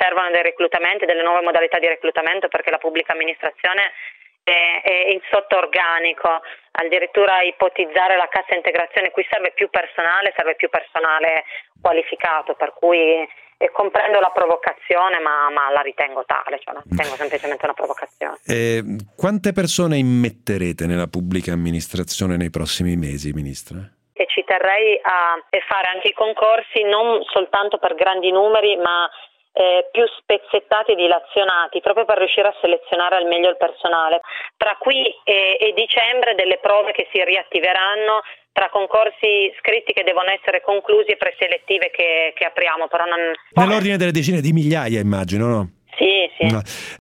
servono dei reclutamenti, delle nuove modalità di reclutamento, perché la pubblica amministrazione è in sottorganico. Addirittura ipotizzare la cassa integrazione, qui serve più personale qualificato, per cui comprendo la provocazione, ma la ritengo tale, cioè la ritengo semplicemente una provocazione. Quante persone immetterete nella pubblica amministrazione nei prossimi mesi, Ministra? E ci terrei a fare anche i concorsi non soltanto per grandi numeri, ma più spezzettati e dilazionati, proprio per riuscire a selezionare al meglio il personale. Tra qui e dicembre delle prove che si riattiveranno, tra concorsi scritti che devono essere conclusi e preselettive che apriamo. Però nell'ordine delle decine di migliaia, immagino, no? Sì. No.